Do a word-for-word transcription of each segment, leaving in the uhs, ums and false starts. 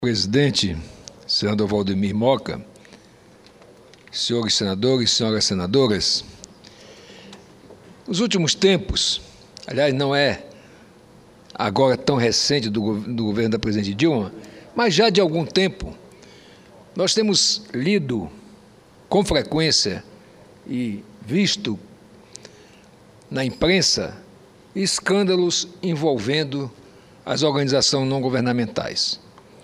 Presidente, senador Valdemir Moca, senhores senadores, senhoras senadoras, nos últimos tempos, aliás, não é agora tão recente do, do governo da presidente Dilma, mas já de algum tempo, nós temos lido com frequência e visto na imprensa escândalos envolvendo as organizações não governamentais.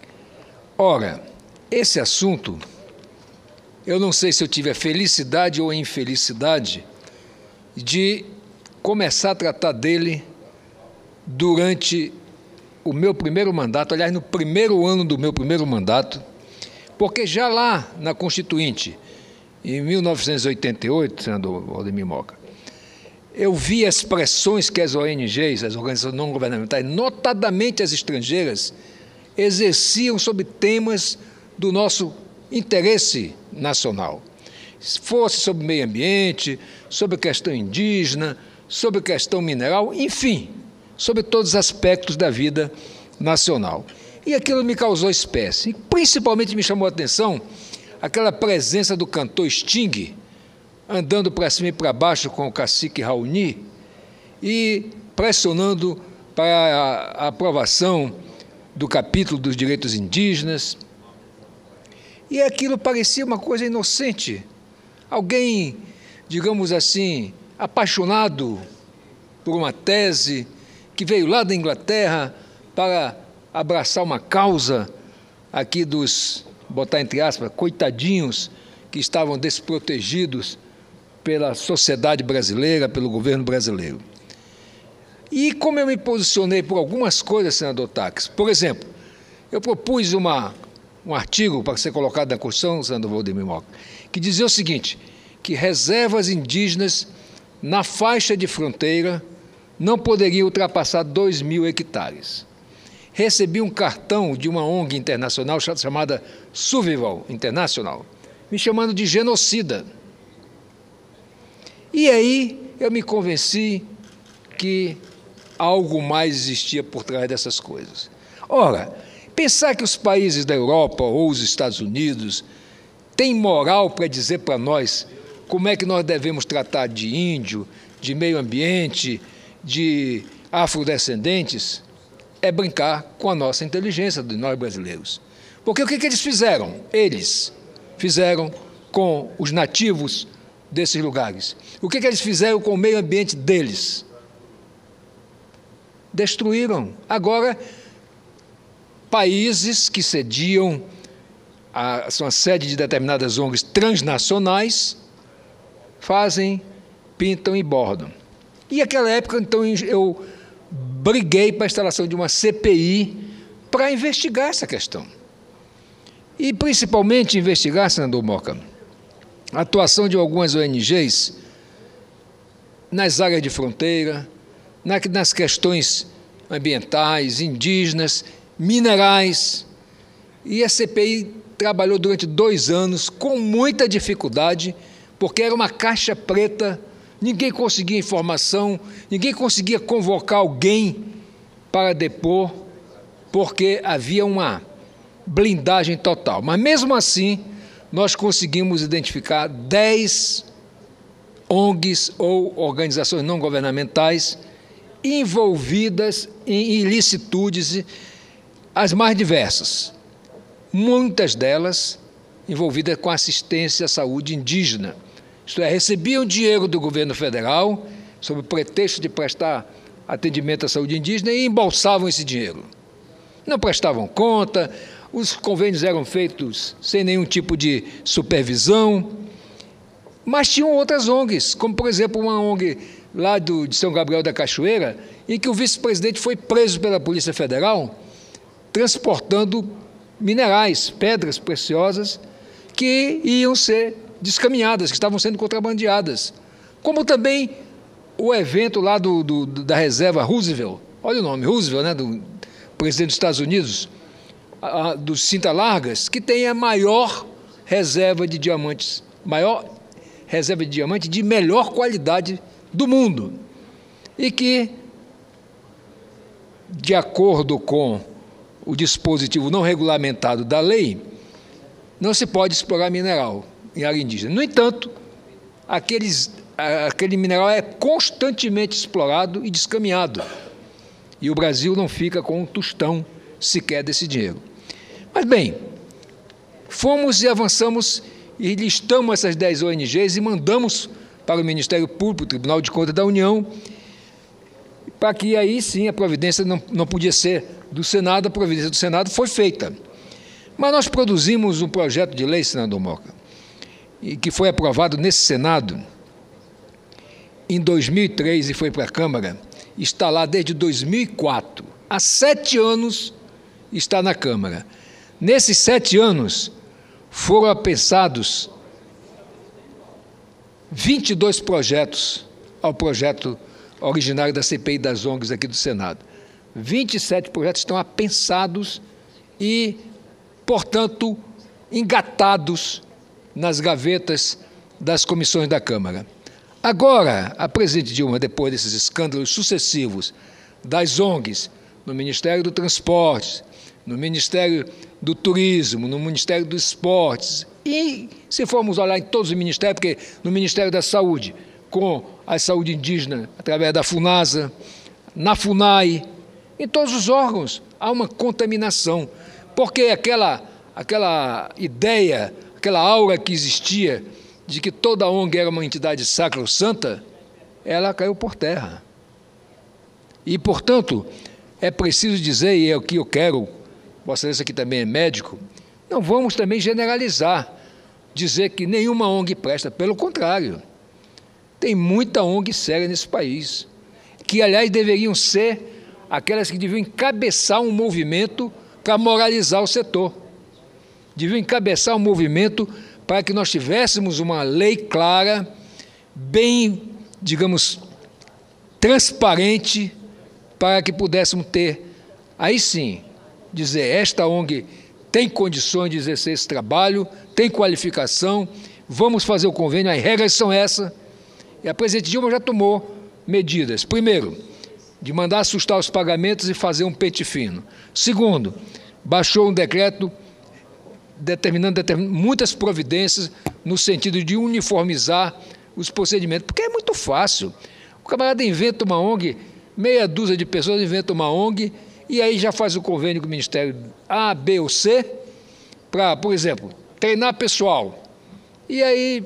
Ora, esse assunto, eu não sei se eu tive a felicidade ou a infelicidade de começar a tratar dele durante o meu primeiro mandato, aliás, no primeiro ano do meu primeiro mandato, porque já lá na Constituinte, em mil novecentos e oitenta e oito, senador Valdemir Moca, eu vi as pressões que as O N Gs, as organizações não governamentais, notadamente as estrangeiras, exerciam sobre temas do nosso interesse nacional. Fosse sobre meio ambiente, sobre questão indígena, sobre questão mineral, enfim, sobre todos os aspectos da vida nacional. E aquilo me causou espécie. E principalmente me chamou a atenção aquela presença do cantor Sting, andando para cima e para baixo com o cacique Raoni e pressionando para a, a aprovação do capítulo dos direitos indígenas, e aquilo parecia uma coisa inocente. Alguém, digamos assim, apaixonado por uma tese, que veio lá da Inglaterra para abraçar uma causa aqui dos, botar entre aspas, coitadinhos que estavam desprotegidos pela sociedade brasileira, pelo governo brasileiro. E como eu me posicionei por algumas coisas, senador Taques, por exemplo, eu propus uma, um artigo para ser colocado na Constituição, senador Valdemir Moca, que dizia o seguinte, que reservas indígenas na faixa de fronteira não poderiam ultrapassar dois mil hectares. Recebi um cartão de uma O N G internacional chamada Survival International, me chamando de genocida. E aí eu me convenci que algo mais existia por trás dessas coisas. Ora, pensar que os países da Europa ou os Estados Unidos têm moral para dizer para nós como é que nós devemos tratar de índio, de meio ambiente, de afrodescendentes, é brincar com a nossa inteligência de nós brasileiros. Porque o que, que eles fizeram? Eles fizeram com os nativos desses lugares. O que, que eles fizeram com o meio ambiente deles? Destruíram. Agora, países que cediam a, são a sede de determinadas O N Gs transnacionais, fazem, pintam e bordam. E naquela época, então, eu briguei para a instalação de uma C P I para investigar essa questão. E, principalmente, investigar, senador Moca, a atuação de algumas O N Gs nas áreas de fronteira, nas questões ambientais, indígenas, minerais. E a C P I trabalhou durante dois anos com muita dificuldade, porque era uma caixa preta, ninguém conseguia informação, ninguém conseguia convocar alguém para depor, porque havia uma blindagem total. Mas, mesmo assim, nós conseguimos identificar dez O N Gs ou organizações não governamentais envolvidas em ilicitudes as mais diversas, muitas delas envolvidas com assistência à saúde indígena, isto é, recebiam dinheiro do governo federal sob o pretexto de prestar atendimento à saúde indígena e embolsavam esse dinheiro. Não prestavam conta, os convênios eram feitos sem nenhum tipo de supervisão, mas tinham outras O N Gs, como, por exemplo, uma O N G lá do, de São Gabriel da Cachoeira, em que o vice-presidente foi preso pela Polícia Federal, transportando minerais, pedras preciosas, que iam ser descaminhadas, que estavam sendo contrabandeadas. Como também o evento lá do, do, da reserva Roosevelt, olha o nome, Roosevelt, né, do presidente dos Estados Unidos, a, a, dos Cinta Largas, que tem a maior reserva de diamantes, maior reserva de diamante de melhor qualidade do mundo, e que, de acordo com o dispositivo não regulamentado da lei, não se pode explorar mineral em área indígena. No entanto, aqueles, aquele mineral é constantemente explorado e descaminhado. E o Brasil não fica com um tostão sequer desse dinheiro. Mas, bem, fomos e avançamos e listamos essas dez O N Gs e mandamos para o Ministério Público, o Tribunal de Contas da União, para que aí sim a providência não, não podia ser do Senado, a providência do Senado foi feita. Mas nós produzimos um projeto de lei, senador Moca, e que foi aprovado nesse Senado em dois mil e três e foi para a Câmara, está lá desde dois mil e quatro, há sete anos está na Câmara. Nesses sete anos foram pensados vinte e dois projetos ao projeto originário da C P I das O N Gs aqui do Senado. vinte e sete projetos estão apensados e, portanto, engatados nas gavetas das comissões da Câmara. Agora, a presidente Dilma, depois desses escândalos sucessivos das O N Gs, no Ministério do Transporte, no Ministério do Turismo, no Ministério dos Esportes, e se formos olhar em todos os ministérios, porque no Ministério da Saúde, com a saúde indígena, através da FUNASA, na FUNAI, em todos os órgãos há uma contaminação, porque aquela, aquela ideia, aquela aura que existia de que toda O N G era uma entidade sacrossanta, ela caiu por terra. E, portanto, é preciso dizer, e é o que eu quero, Vossa Excelência aqui também é médico, não vamos também generalizar, dizer que nenhuma O N G presta, pelo contrário. Tem muita O N G séria nesse país, que, aliás, deveriam ser aquelas que deviam encabeçar um movimento para moralizar o setor. Deviam encabeçar um movimento para que nós tivéssemos uma lei clara, bem, digamos, transparente, para que pudéssemos ter, aí sim, dizer, esta O N G tem condições de exercer esse trabalho, tem qualificação, vamos fazer o convênio, as regras são essas. E a presidente Dilma já tomou medidas. Primeiro, de mandar assustar os pagamentos e fazer um pente fino. Segundo, baixou um decreto determinando, determinando muitas providências no sentido de uniformizar os procedimentos, porque é muito fácil. O camarada inventa uma O N G, meia dúzia de pessoas inventa uma O N G e aí já faz o convênio com o Ministério A, B ou C para, por exemplo, treinar pessoal. E aí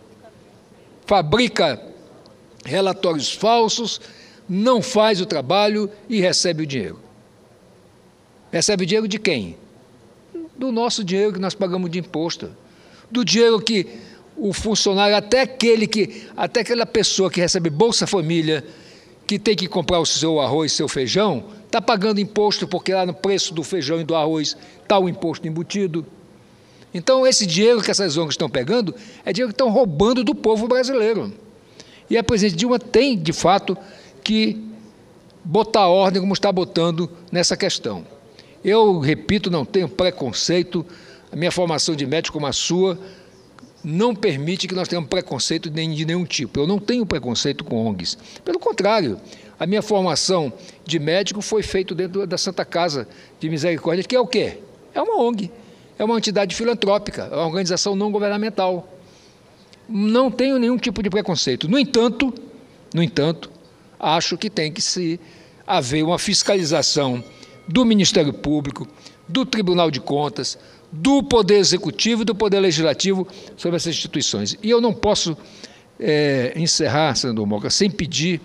fabrica relatórios falsos, não faz o trabalho e recebe o dinheiro. Recebe o dinheiro de quem? Do nosso dinheiro que nós pagamos de imposto. Do dinheiro que o funcionário, até aquele que, até aquela pessoa que recebe Bolsa Família, que tem que comprar o seu arroz e seu feijão, está pagando imposto, porque lá no preço do feijão e do arroz está o imposto embutido. Então, esse dinheiro que essas O N Gs estão pegando é dinheiro que estão roubando do povo brasileiro. E a presidente Dilma tem, de fato, que botar ordem como está botando nessa questão. Eu, repito, não tenho preconceito, a minha formação de médico como a sua não permite que nós tenhamos preconceito de nenhum tipo. Eu não tenho preconceito com O N Gs. Pelo contrário, a minha formação de médico foi feita dentro da Santa Casa de Misericórdia, que é o quê? É uma O N G, é uma entidade filantrópica, é uma organização não governamental. Não tenho nenhum tipo de preconceito. No entanto, no entanto, acho que tem que se haver uma fiscalização do Ministério Público, do Tribunal de Contas, do Poder Executivo e do Poder Legislativo sobre essas instituições. E eu não posso é, encerrar, senador Moca, sem pedir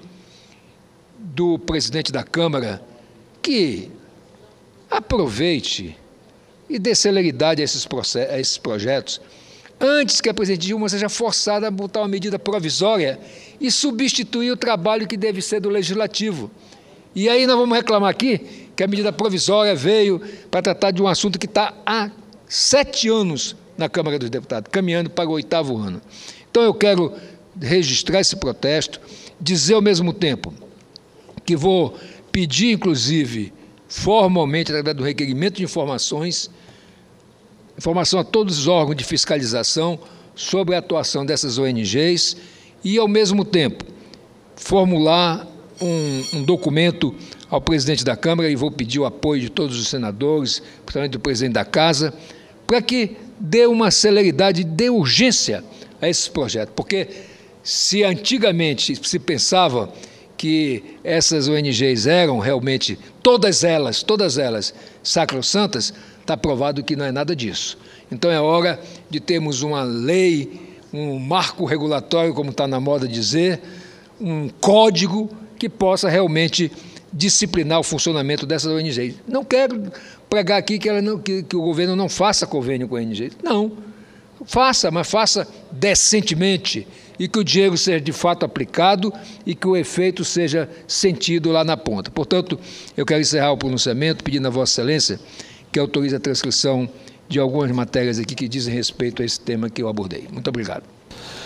do presidente da Câmara que aproveite e dê celeridade a esses, processos, a esses projetos, antes que a presidente Dilma seja forçada a botar uma medida provisória e substituir o trabalho que deve ser do Legislativo. E aí nós vamos reclamar aqui que a medida provisória veio para tratar de um assunto que está há sete anos na Câmara dos Deputados, caminhando para o oitavo ano. Então eu quero registrar esse protesto, dizer ao mesmo tempo que vou pedir, inclusive, formalmente, através do requerimento de informações, informação a todos os órgãos de fiscalização sobre a atuação dessas O N Gs e, ao mesmo tempo, formular um, um documento ao presidente da Câmara e vou pedir o apoio de todos os senadores, principalmente do presidente da Casa, para que dê uma celeridade, dê urgência a esses projetos, porque se antigamente se pensava que essas O N Gs eram realmente, todas elas, todas elas, sacrossantas, está provado que não é nada disso. Então é hora de termos uma lei, um marco regulatório, como está na moda dizer, um código que possa realmente disciplinar o funcionamento dessas O N Gs. Não quero pregar aqui que, ela não, que, que o governo não faça convênio com a O N Gs. Não, faça, mas faça decentemente e que o dinheiro seja de fato aplicado e que o efeito seja sentido lá na ponta. Portanto, eu quero encerrar o pronunciamento pedindo a Vossa Excelência que autorize a transcrição de algumas matérias aqui que dizem respeito a esse tema que eu abordei. Muito obrigado.